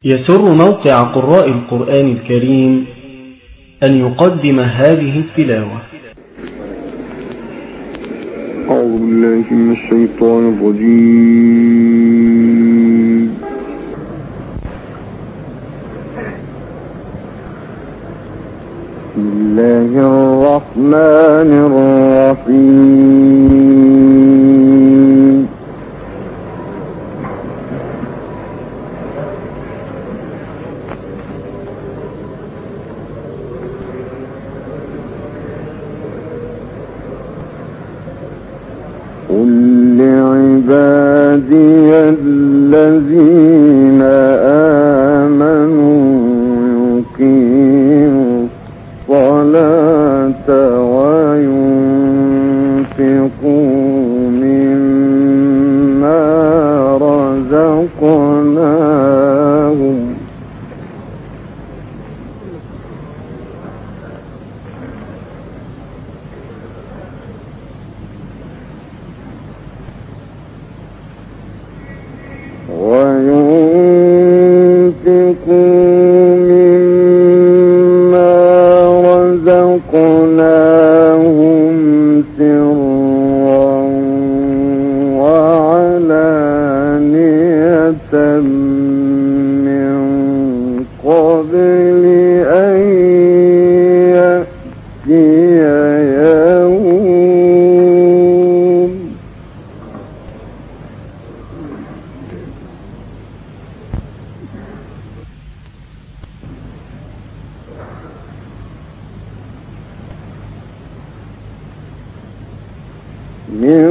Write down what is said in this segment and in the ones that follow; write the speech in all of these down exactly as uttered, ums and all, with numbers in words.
يسر موقع قراء القرآن الكريم أن يقدم هذه التلاوة. أعوذ بالله من الشيطان الرجيم. بسم الله الرحمن الرحيم. قل لعبادي الذين آمنوا يقيموا الصلاة وينفقوا مما رزقناهم وينفقوا مما رزقناهم سرا وعلانية من قبل أن يأتي يوم من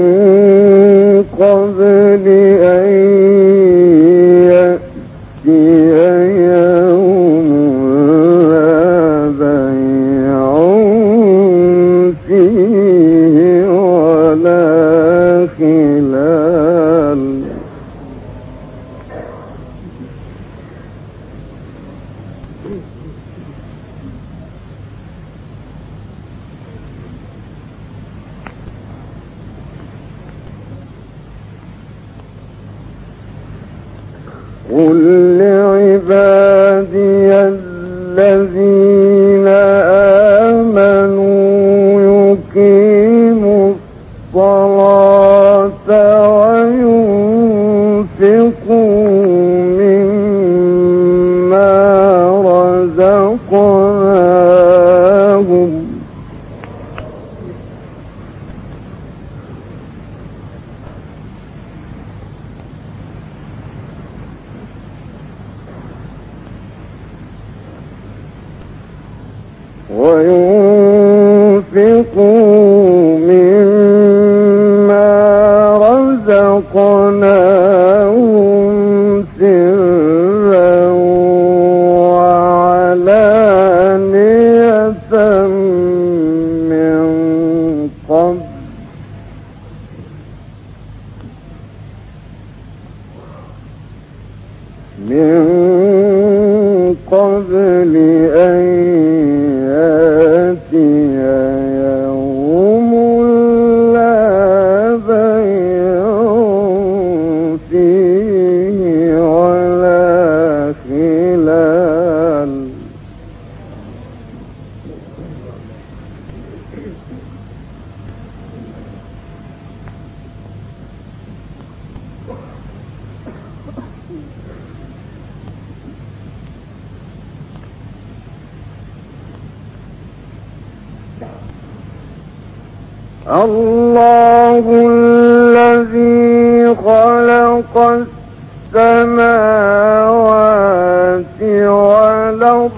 قبل أن يأتي يوم لا بيع فيه ولا خلال قل لعبادي الذين آمنوا يقيموا الصلاة وينفقوا مما رزقناهم وينفقوا مما رزقناهم سرا وعلانية من قبل من قبل أن يأتي يوم لا بيع فيه ولا خلال الله الذي خلق السماوات والأرض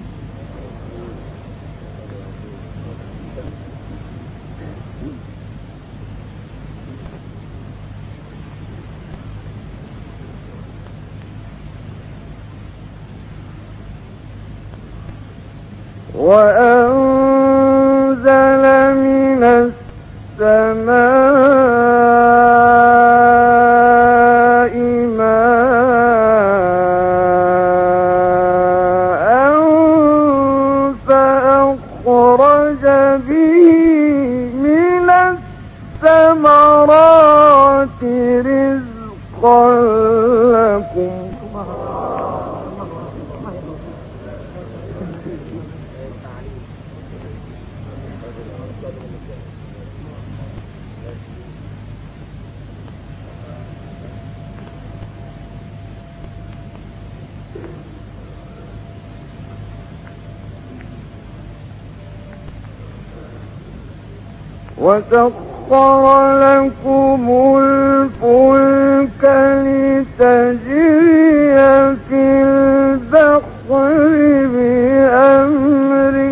وأنزل من السماء ماء فأخرج به من الثمرات رزقا لكم وسخر لكم الفلك لتجري في البحر بأمره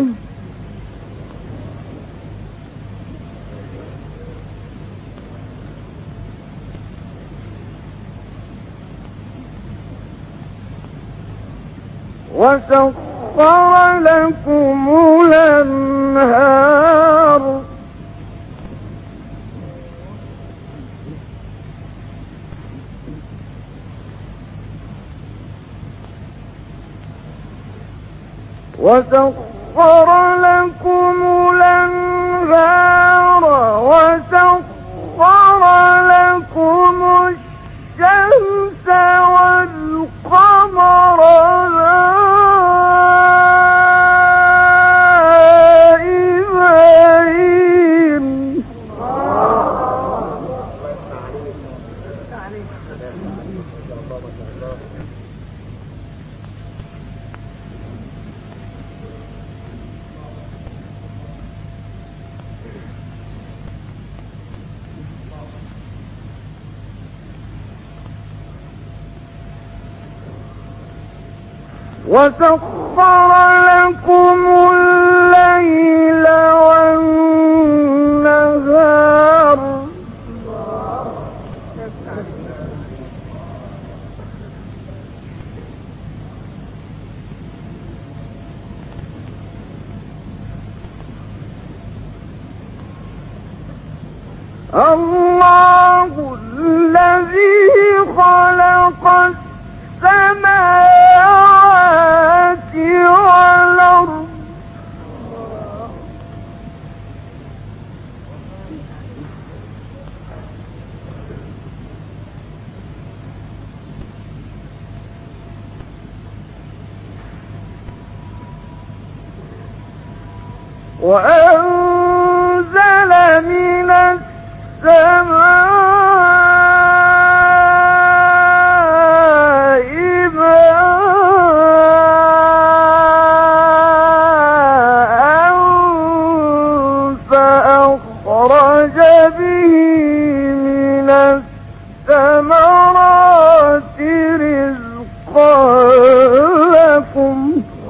وسخر لكم الأنهار وسخر لكم الأنهار وسخر لكم الشمس والقمر دائبين وسخر لكم الليل والنهار الله الذي خلق السماوات والأرض وأنزل من السماء ماء فأخرج به من الثمرات رزقا لكم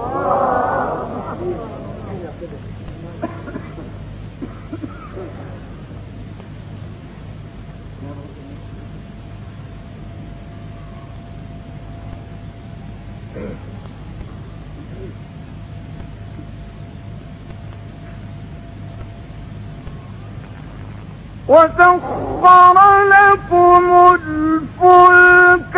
وسخر لكم الفلك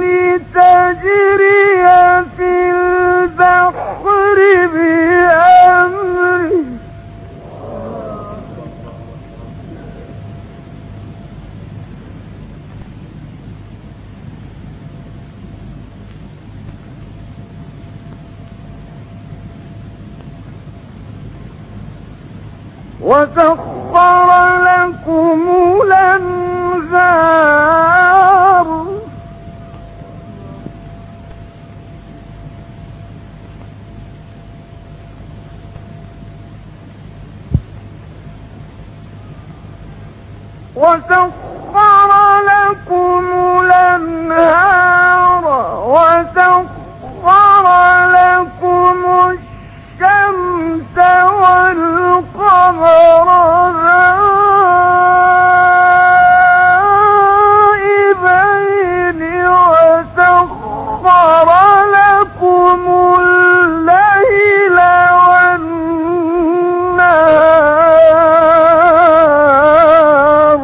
لتجري في البحر بأمره وسخر لكم الأنهار وسخر لكم الأنهار وسخر لكم الشمس والقمر دائبين وسخر لكم الليل والنهار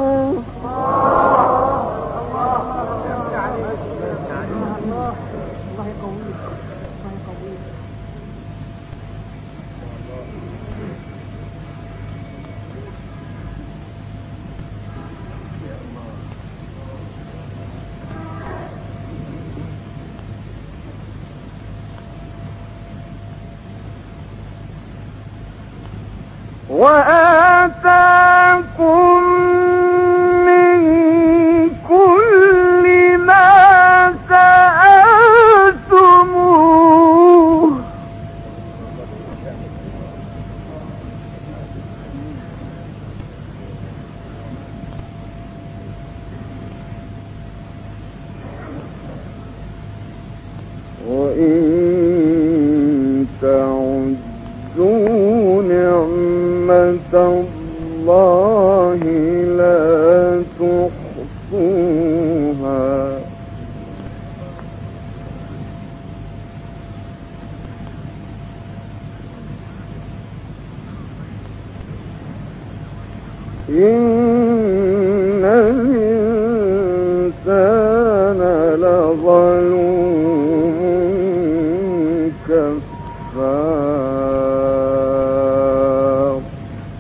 وآتاكم من كل ما سألتموه وإن تعدوا نعمة الله لا تحصوها إن الإنسان لظلوم كفار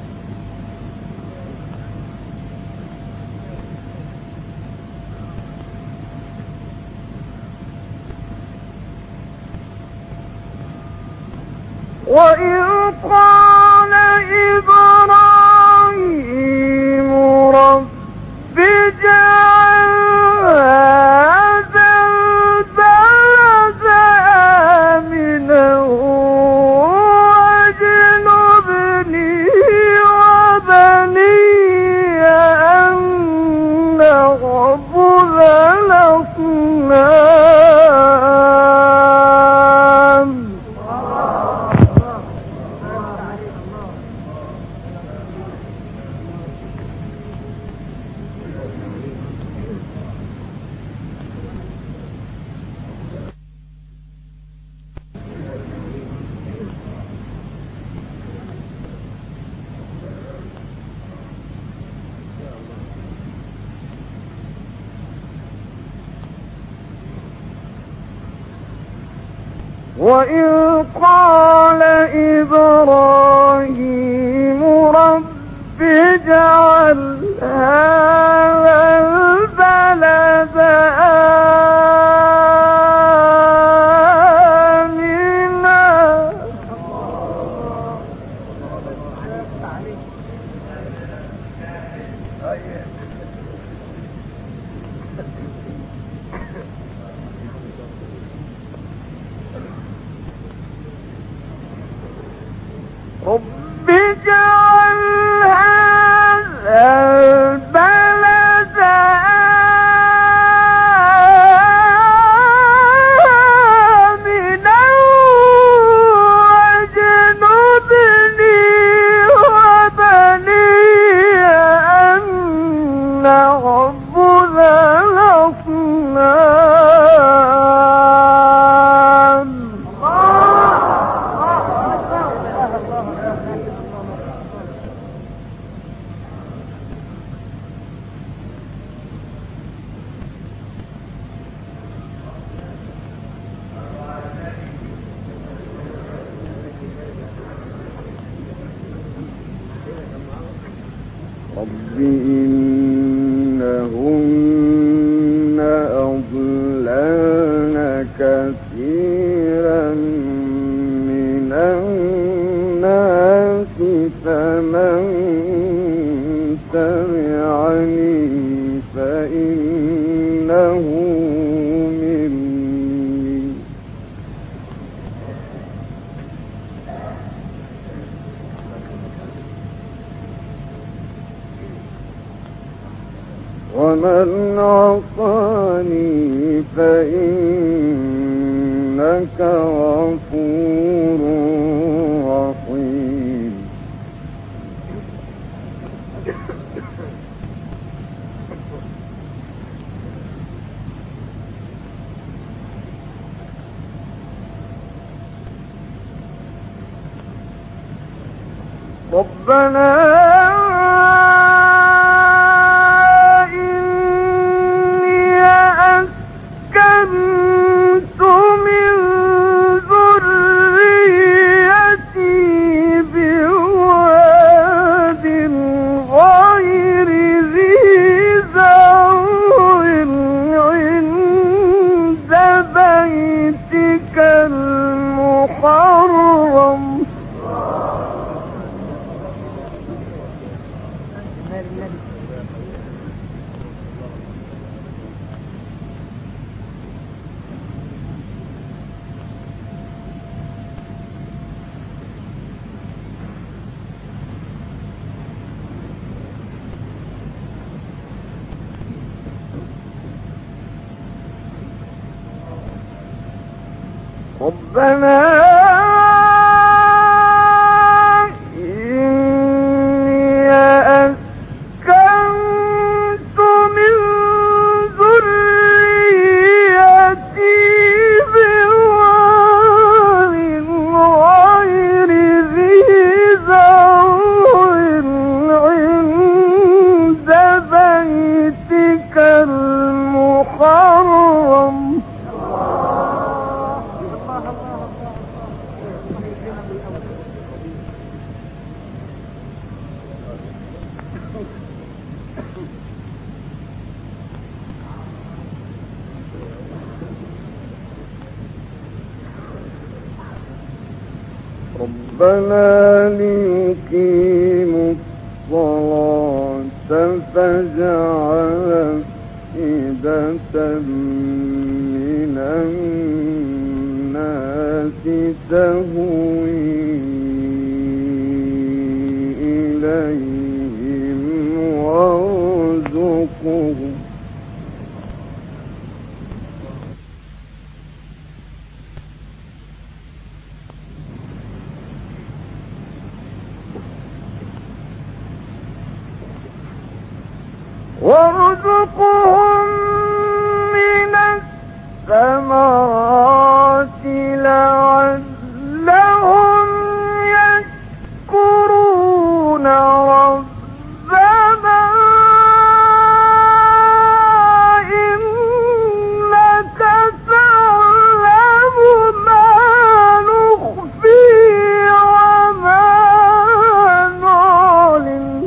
وإذ قال إبراهيم رب اجعل هذا البلد آمنا واجنبني وبني أن نعبد الأصنام وإذ قال إبراهيم رب اجعل هذا البلد آمنا رب اجعل هذا البلد آمنا واجنبني وبني أن نعبد الأصنام رب إنهن أضللن كثيرا من الناس فمن تبعني فإنه مني ومن عصاني فإنك غفور رحيم ربنا المحرم ربنا إني أسكنت من ذريتي بواد غير ذي زرع عند بيتك المحرم ربنا ليقيموا الصلاة فاجعل أفئدة من الناس تهوي إليهم وارزقهم وارزقهم من الثمرات لعلهم يشكرون ربنا إنك تعلم ما نخفي وما نعلن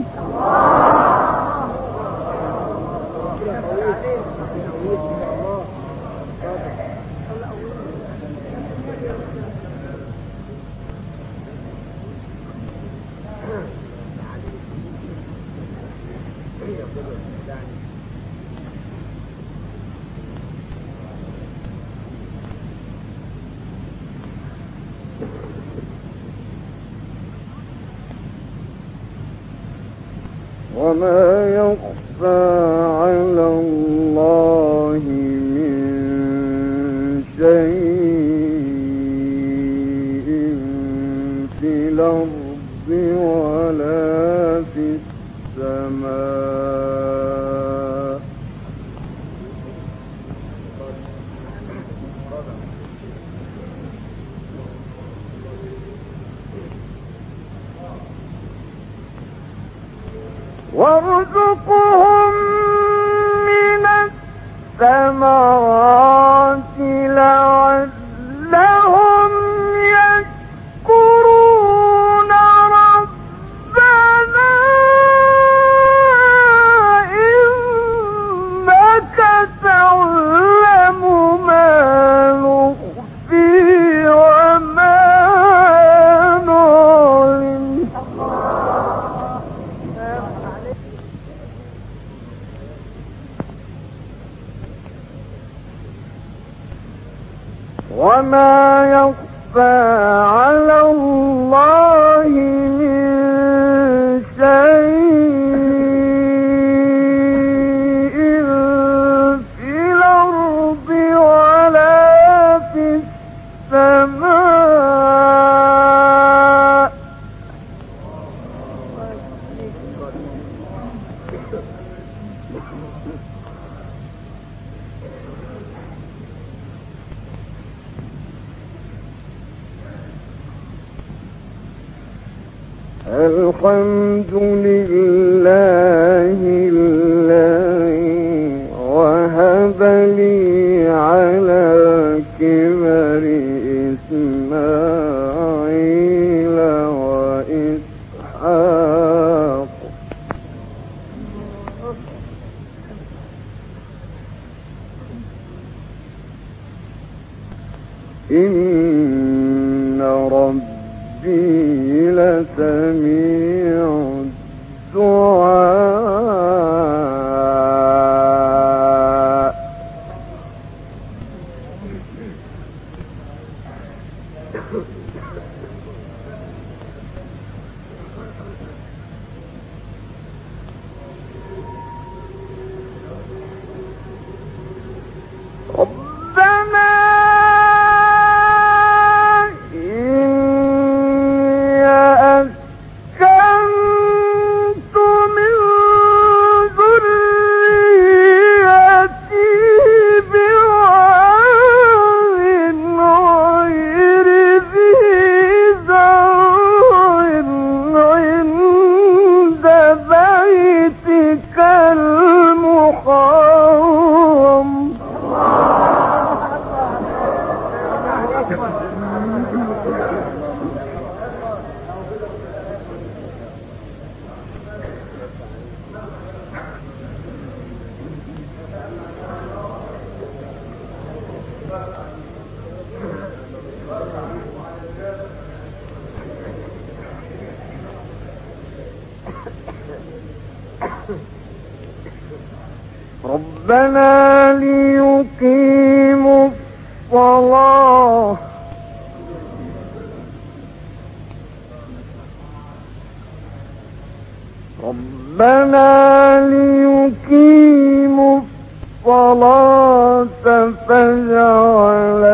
وما يخفى على الله من شيء في الأرض ولا في السماء وارزقهم من الثمرات لعلهم يشكرون ربنا إنك تعلم ما نخفي وما نعلن وما يخفى على الله من شيء في الأرض ولا في السماء الحمد لله الذي وهب لي على الكبر إسماعيل وإسحاق إن ربي لسميع الدعاء ربنا ربنا ليقيموا الصلاة ربنا ليقيموا الصلاة فاجعل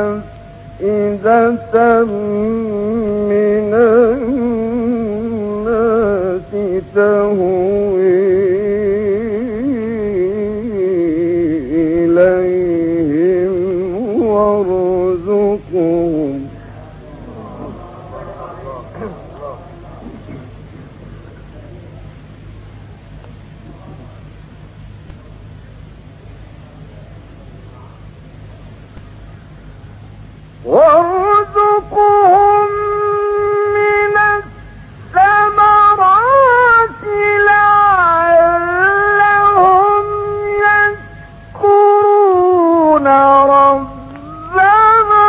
أفئدة من الناس تهوي إليهم وارزقهم وارزقهم من الثمرات لعلهم يشكرون ربنا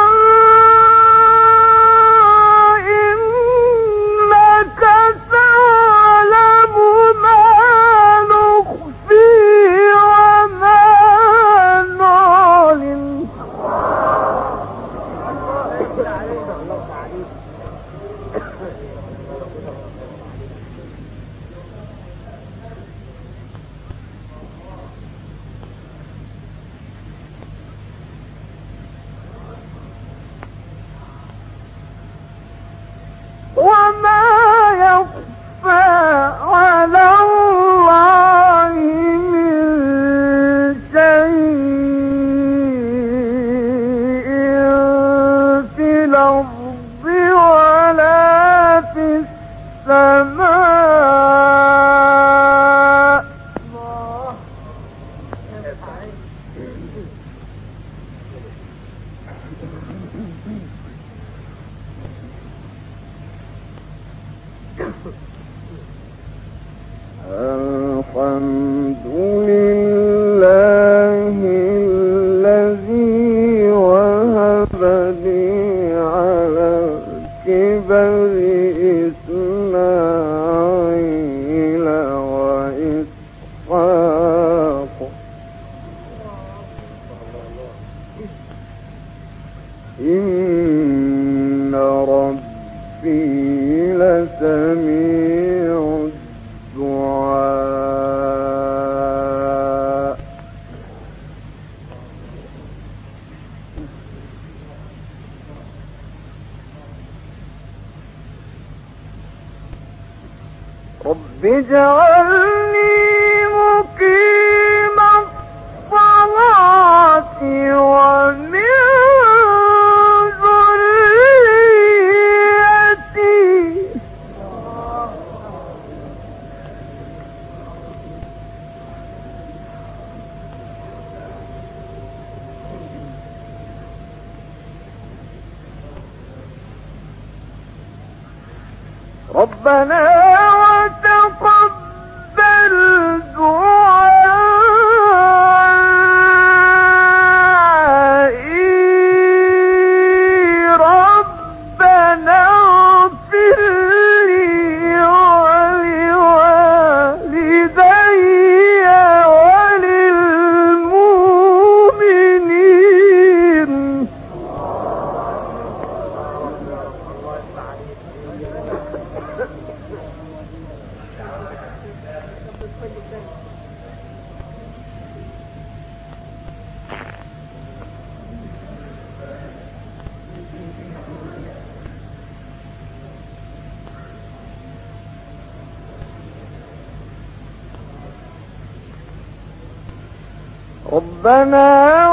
إنك تعلم ما نخفي وما نعلن وما يخفى على الله من شيء في الأرض ولا في السماء الحمد لله الذي وهب لي على الكبر إسماعيل وإسحاق إن ربي لسميع الدعاء رب اجعلني مقيم الصلاة ومن ذريتي ربنا وتقبل دعائي ربنا اغفر لي ولوالدي وللمؤمنين ربنا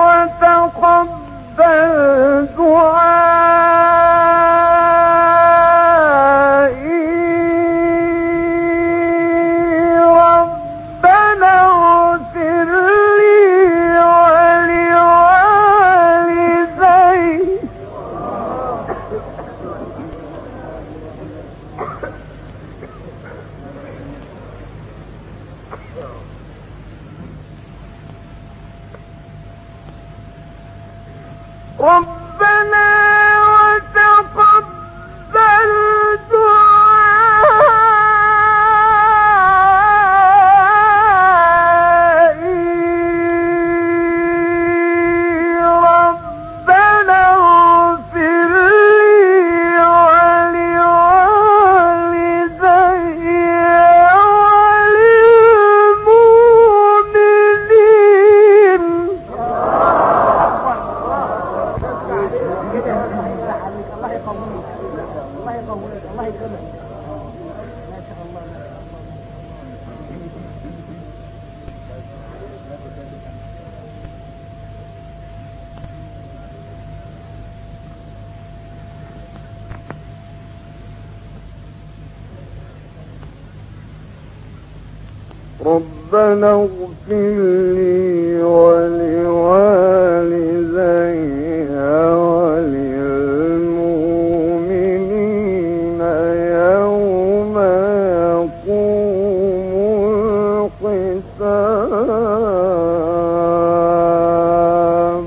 وتقبل دعائي ربنا اغفر لي ولوالدي ربنا اغفر لي ولوالدي وللمؤمنين يوم يقوم الحساب.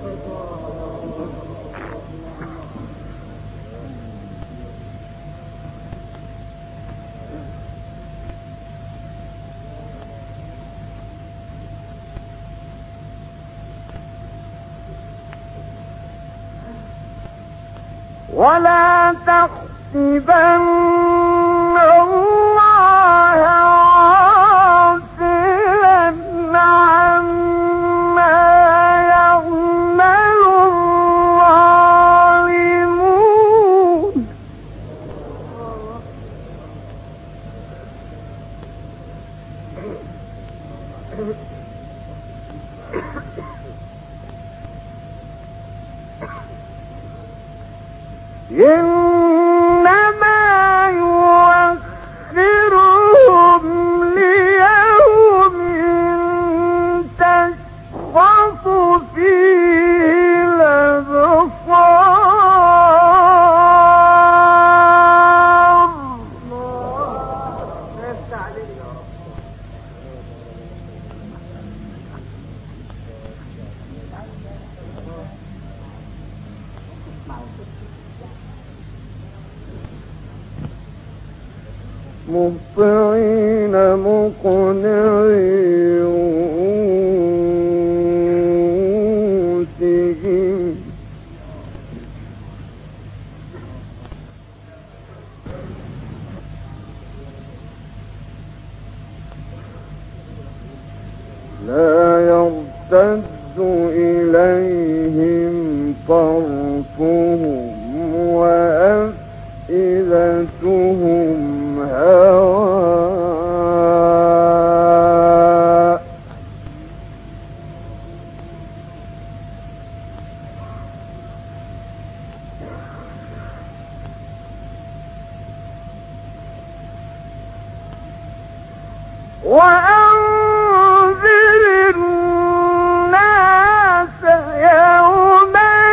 ولا تحسبن الله غافلا عما يعمل الظالمون إنما يؤخرهم ليوم تشخص فيه الأبصار. مهطعين مقنعي رؤوسهم لا يرتد إليهم طرفهم وأفئدتهم هواء. وأنذر الناس يوم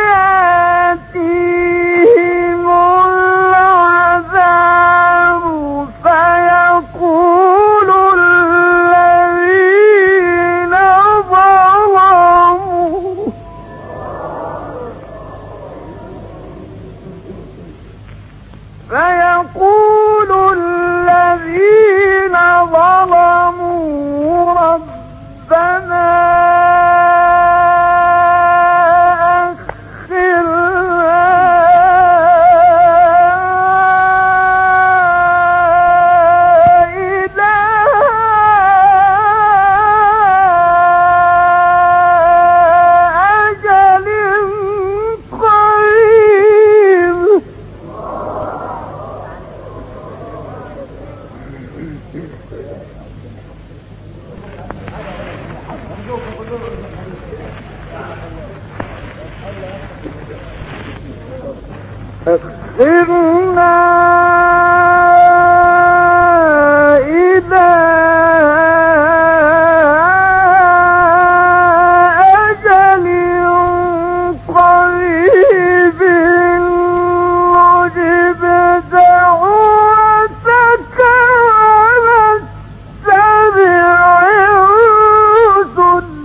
يأتيهم العذاب فيقول الذين ظلموا فيقول الذين ظلموا ربنا أخرنا إلى أجل قريب نجب دعوتك ونتبع الرسل.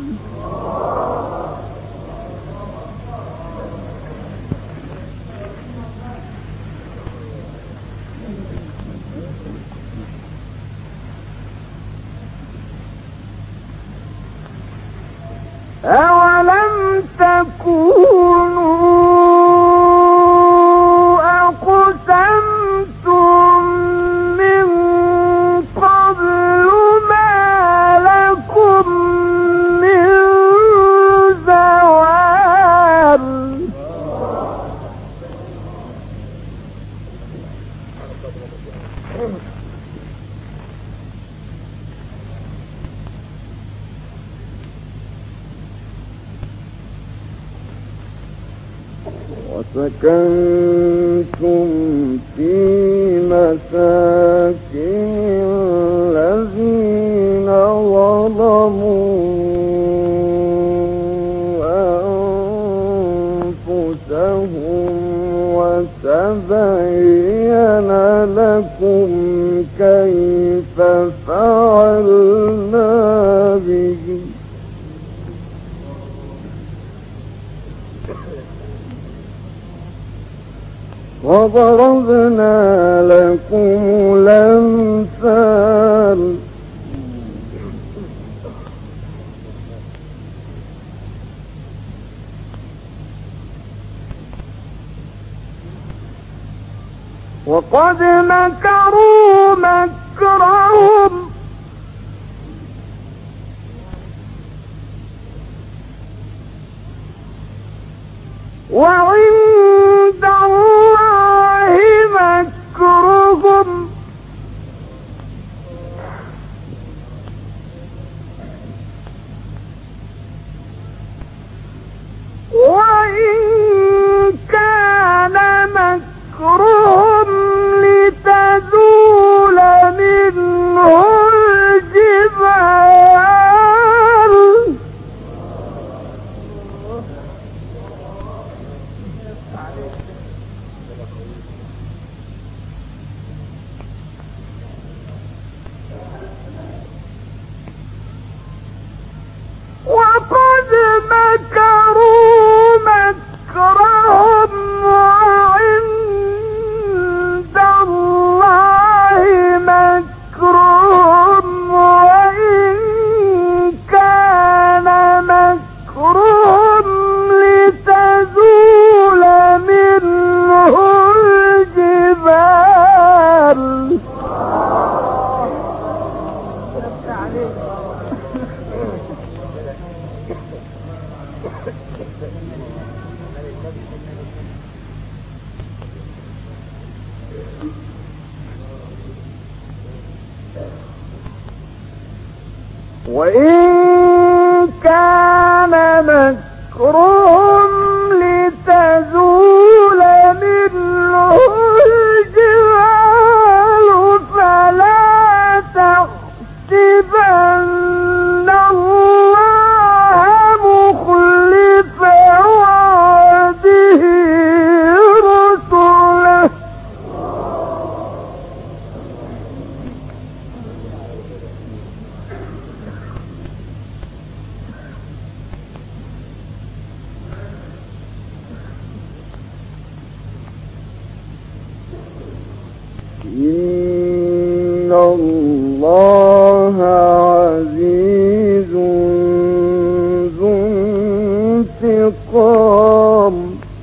أولم تكونوا أقسمتم من قبل ما لكم من زوال. وسكنتم في مساكن الذين ظلموا أنفسهم وتبين لكم كيف فعلنا بهم وضربنا لكم الأمثال وقد مكروا مكرهم وعند الله مكرهم وإن كان مكرهم لتزول منه الجبال وقد مكروا مكرهم وعند الله مكرهم وإن كان مكرهم لتزول منه الجبال وإن كان مكرهم لتزول منه الجبال فلا تحسبن الله مخلف وعده رسله إن الله عزيز ذو انتقام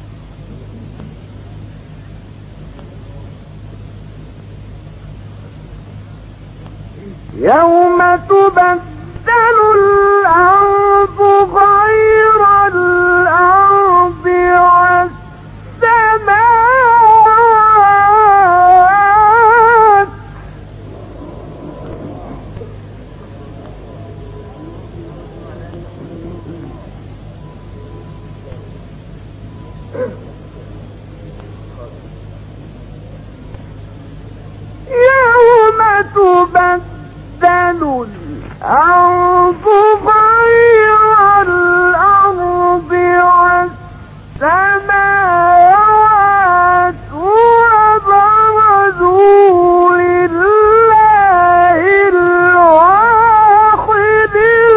يوم تبدل الأرض غير الأرض والسماوات يوم تبدل الأرض غير الأرض والسماوات وبرزوا لله الواحد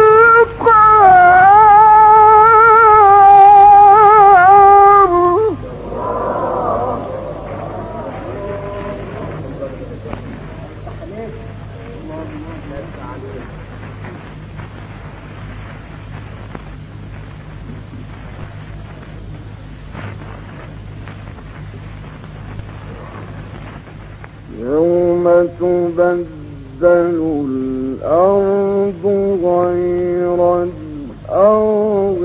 يوم تبدل الأرض غير الأرض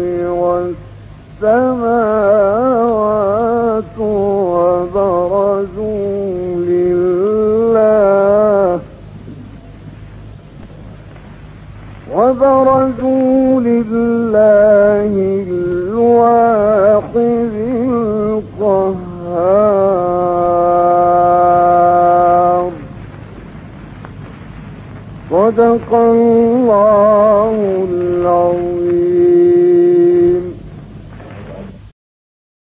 والسماوات وبرزوا لله صدق الله العظيم.